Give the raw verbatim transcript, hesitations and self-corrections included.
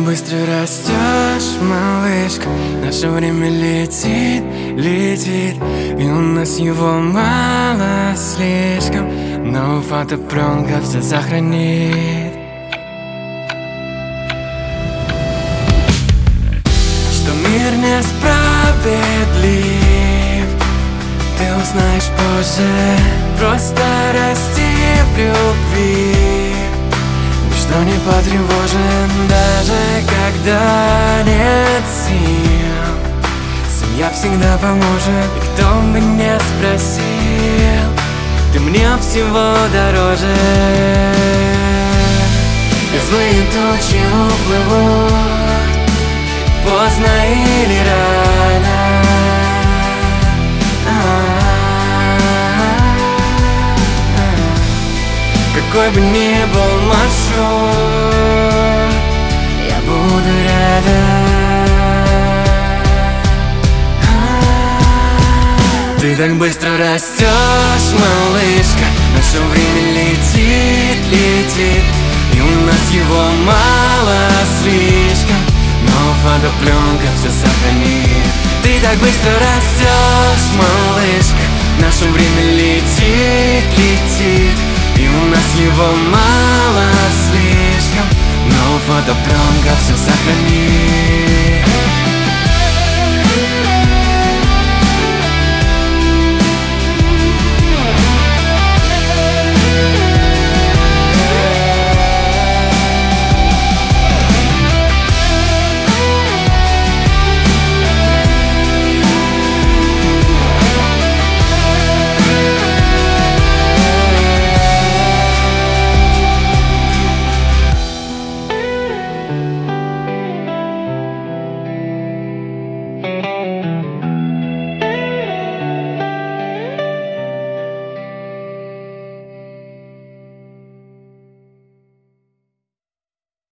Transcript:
быстро растешь, малышка. Наше время летит, летит, и у нас его мало слишком, но фотопленка все сохранит. Что мир несправедлив, ты узнаешь позже. Просто расти в любви, ничто не потревожен, даже когда нет сил. Семья всегда поможет, и кто бы не спросил, ты мне всего дороже. И злые тучи уплывут, поздно или рано. Какой бы ни был маршрут, я буду рядом. Ты так быстро растешь, малышка. Наше время летит, летит, и у нас его мало слишком, но фотопленка все сохранит. Ты так быстро растешь, малышка. Наше время летит, летит, и у нас его мало слишком, но фотопленка все сохранит.